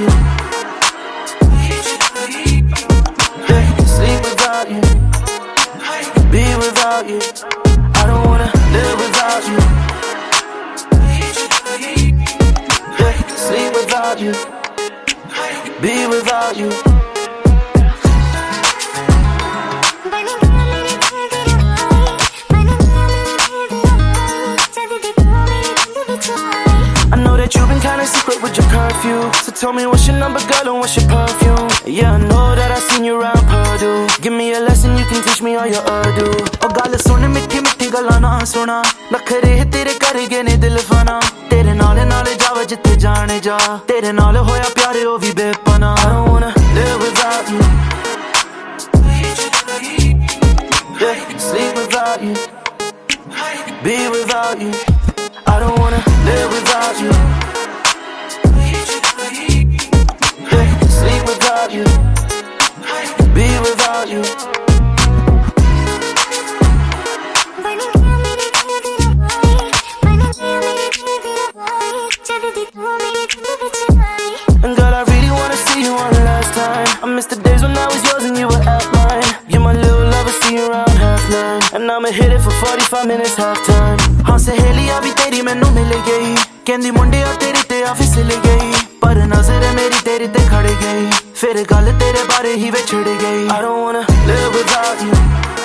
you. Yeah, sleep without you, be without you. I don't wanna live without you. Yeah, sleep without you, be without you. I know that you've been kinda secret with your curfew, so tell me what's your number, girl, and what's your perfume. Yeah, I know that I seen you around Purdue. Give me a lesson, you can teach me all your Urdu. Oh, gall sun mitti mitti galan na suna, nakhre tere karge ne dil fana. Tere naal jawa jitte jaane ja, tere naal hoya pyare o vi bepana. I don't wanna live without you. Yeah, sleep without you, be without you. I don't wanna live without you. Yeah, sleep without you, be without you. And girl, I really wanna see you one last time. I miss the days when I was yours and you were at mine. You're my little lover, see you around 9:30. And I'ma hit it for 45 minutes halftime. हाँ सहेलियां भी तेरी मैनू मिल गई, कहंदी मुंडिया तेरी ते आ फिसल गई, पर नजर मेरी तेरी ते खड़ गई, फिर गल तेरे बारे ही विछड़ गई. I don't wanna live without you.